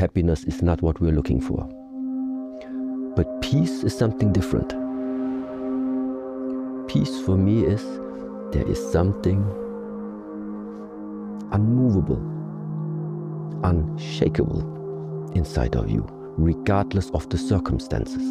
happiness is not what we're looking for. But peace is something different. Peace for me is there is something unmovable, unshakable inside of you, regardless of the circumstances.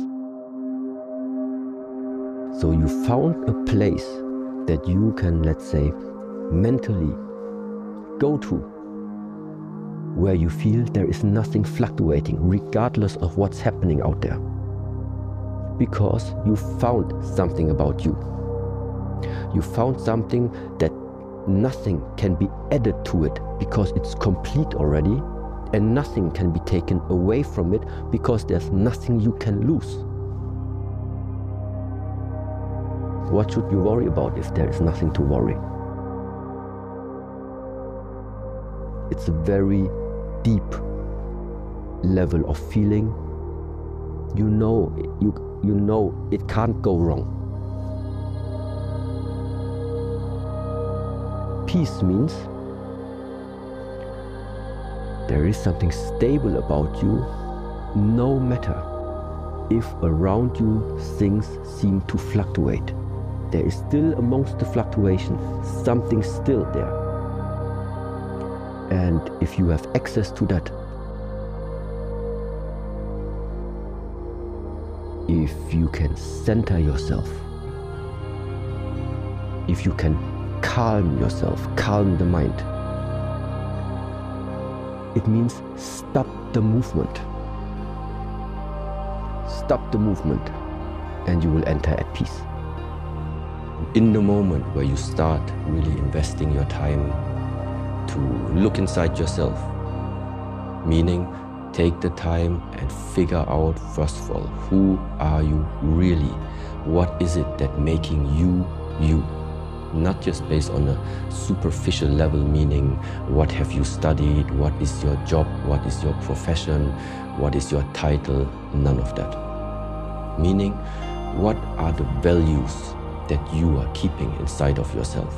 So you found a place that you can, let's say, mentally go to, where you feel there is nothing fluctuating, regardless of what's happening out there. Because you found something about you. You found something that nothing can be added to it because it's complete already, and nothing can be taken away from it because there's nothing you can lose. What should you worry about if there is nothing to worry? It's a very deep level of feeling. You know it can't go wrong. Peace means there is something stable about you, no matter if around you things seem to fluctuate. There is still amongst the fluctuation something still there. And if you have access to that, if you can center yourself, if you can calm yourself, calm the mind, it means stop the movement. Stop the movement and you will enter at peace. In the moment where you start really investing your time to look inside yourself, meaning take the time and figure out, first of all, who are you really? What is it that making you, you? Not just based on a superficial level, meaning what have you studied, what is your job, what is your profession, what is your title, none of that. Meaning, what are the values that you are keeping inside of yourself?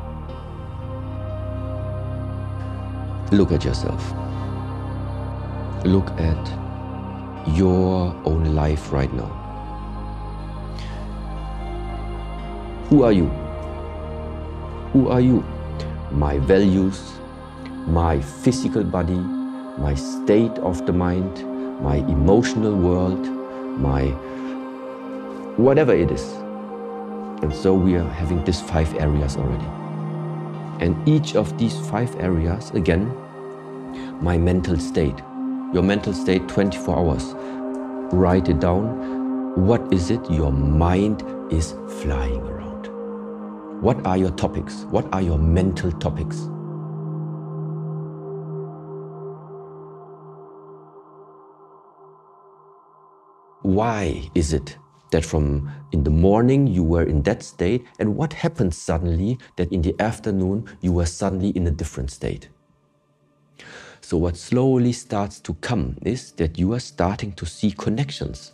Look at yourself. Look at your own life right now. Who are you? Who are you? My values, my physical body, my state of the mind, my emotional world, my whatever it is. And so we are having these 5 areas already. And each of these 5 areas, again, my mental state. Your mental state, 24 hours. Write it down. What is it your mind is flying around? What are your topics? What are your mental topics? Why is it that from in the morning you were in that state, and what happened suddenly that in the afternoon you were suddenly in a different state? So what slowly starts to come is that you are starting to see connections.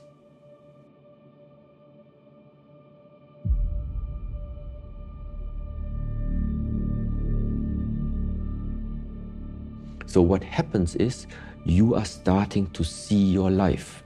So what happens is you are starting to see your life.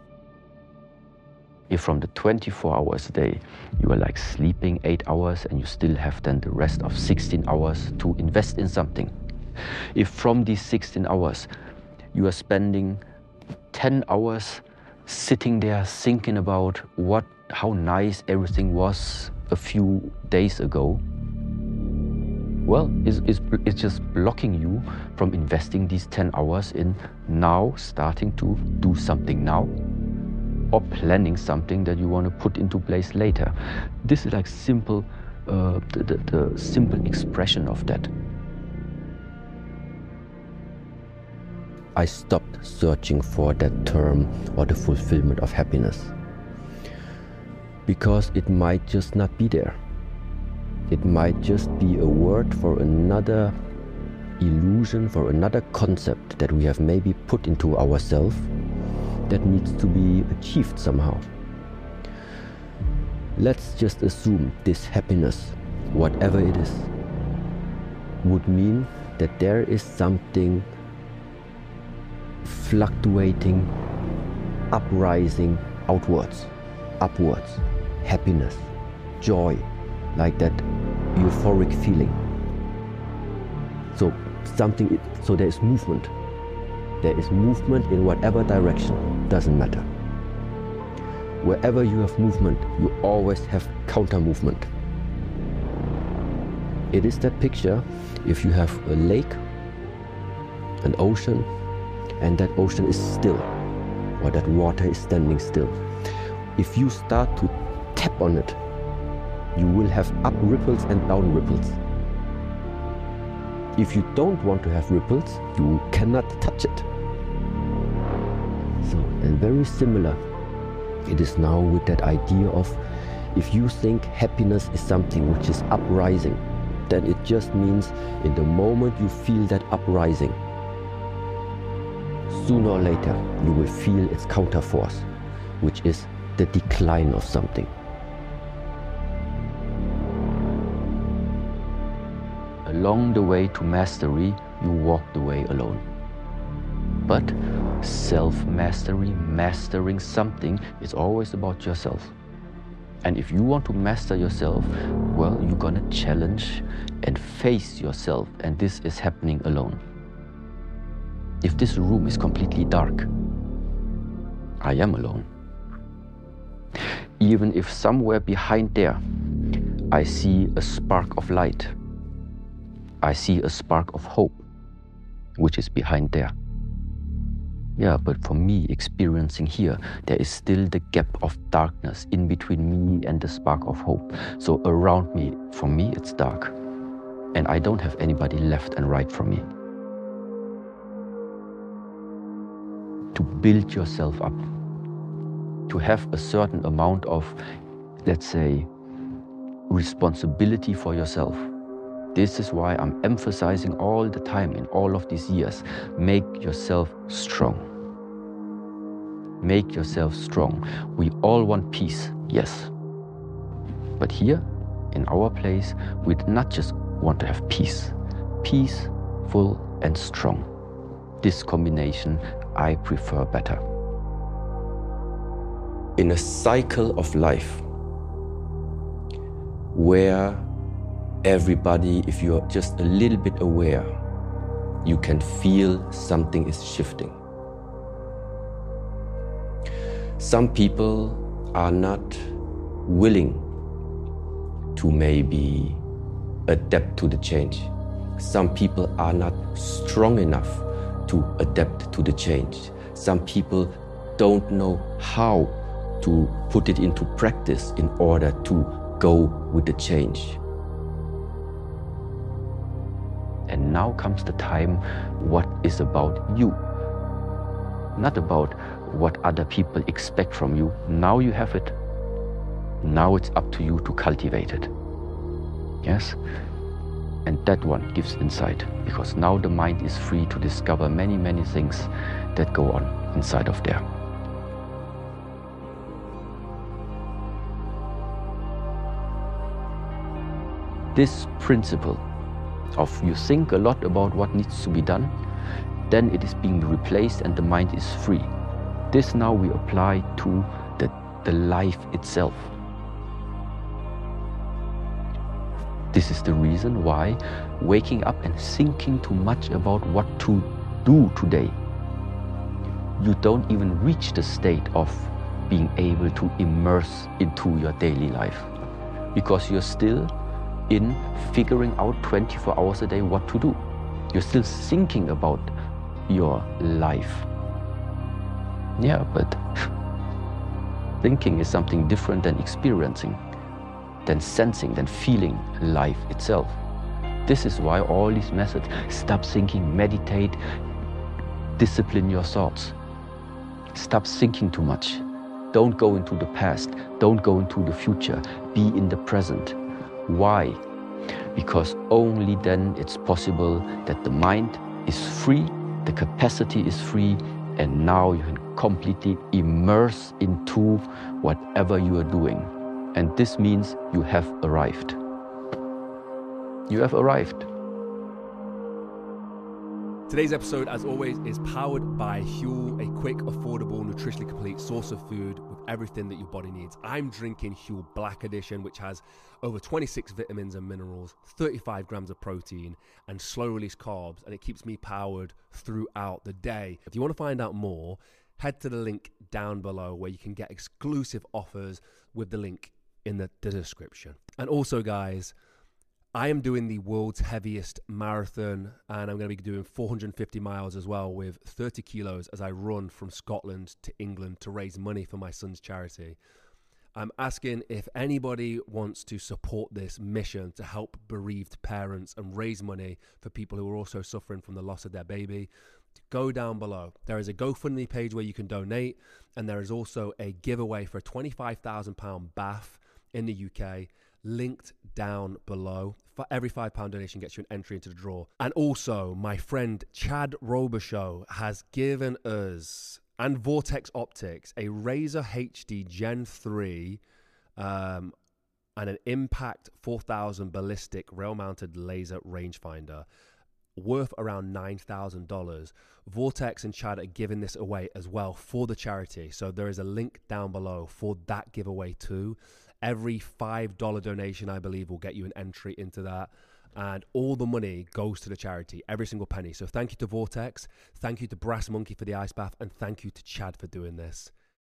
If from the 24 hours a day, you are like sleeping 8 hours and you still have then the rest of 16 hours to invest in something. If from these 16 hours, you are spending 10 hours sitting there thinking about how nice everything was a few days ago, well, it's just blocking you from investing these 10 hours in now starting to do something now, or planning something that you want to put into place later. This is like simple, the simple expression of that. I stopped searching for that term or the fulfillment of happiness, because it might just not be there. It might just be a word for another illusion, for another concept that we have maybe put into ourselves that needs to be achieved somehow. Let's just assume this happiness, whatever it is, would mean that there is something fluctuating, uprising, outwards, upwards, happiness, joy, like that euphoric feeling. So there is movement. There is movement in whatever direction, doesn't matter. Wherever you have movement, you always have counter movement. It is that picture if you have a lake, an ocean, and that ocean is still, or that water is standing still. If you start to tap on it, you will have up ripples and down ripples. If you don't want to have ripples, you cannot touch it. So, and very similar, it is now with that idea of, if you think happiness is something which is uprising, then it just means in the moment you feel that uprising, sooner or later you will feel its counterforce, which is the decline of something. Along the way to mastery, you walk the way alone. But self-mastery, mastering something, is always about yourself. And if you want to master yourself, well, you're gonna challenge and face yourself, and this is happening alone. If this room is completely dark, I am alone. Even if somewhere behind there, I see a spark of light, I see a spark of hope, which is behind there. Yeah, but for me, experiencing here, there is still the gap of darkness in between me and the spark of hope. So around me, for me, it's dark. And I don't have anybody left and right from me. To build yourself up, to have a certain amount of, let's say, responsibility for yourself. This is why I'm emphasizing all the time in all of these years, make yourself strong. Make yourself strong. We all want peace, yes. But here, in our place, we not just want to have peace. Peaceful and strong. This combination I prefer better. In a cycle of life, where everybody, if you're just a little bit aware, you can feel something is shifting. Some people are not willing to maybe adapt to the change. Some people are not strong enough to adapt to the change. Some people don't know how to put it into practice in order to go with the change. And now comes the time what is about you, not about what other people expect from you. Now you have it. Now it's up to you to cultivate it. Yes? And that one gives insight, because now the mind is free to discover many, many things that go on inside of there. This principle of you think a lot about what needs to be done, then it is being replaced and the mind is free. This now we apply to the life itself. This is the reason why waking up and thinking too much about what to do today, you don't even reach the state of being able to immerse into your daily life, because you're still in figuring out 24 hours a day what to do. You're still thinking about your life. Yeah, but thinking is something different than experiencing, than sensing, than feeling life itself. This is why all these methods, stop thinking, meditate, discipline your thoughts. Stop thinking too much. Don't go into the past. Don't go into the future. Be in the present. Why? Because only then it's possible that the mind is free, the capacity is free, and now you can completely immerse into whatever you are doing. And this means you have arrived. You have arrived. Today's episode, as always, is powered by Huel, a quick, affordable, nutritionally complete source of food with everything that your body needs. I'm drinking Huel Black Edition, which has over 26 vitamins and minerals, 35 grams of protein, and slow-release carbs, and it keeps me powered throughout the day. If you want to find out more, head to the link down below where you can get exclusive offers with the link in the description. And also, guys, I am doing the world's heaviest marathon, and I'm going to be doing 450 miles as well with 30 kilos as I run from Scotland to England to raise money for my son's charity. I'm asking if anybody wants to support this mission to help bereaved parents and raise money for people who are also suffering from the loss of their baby. Go down below. There is a GoFundMe page where you can donate, and there is also a giveaway for a £25,000 bath in the UK, linked down below. For every £5 donation gets you an entry into the draw. And also, my friend Chad Robichaux has given us, and Vortex Optics, a Razer HD Gen 3 and an Impact 4000 ballistic rail-mounted laser rangefinder worth around $9,000. Vortex and Chad are giving this away as well for the charity. So there is a link down below for that giveaway too. Every $5 donation, I believe, will get you an entry into that. And all the money goes to the charity, every single penny. So thank you to Vortex, thank you to Brass Monkey for the ice bath, and thank you to Chad for doing this.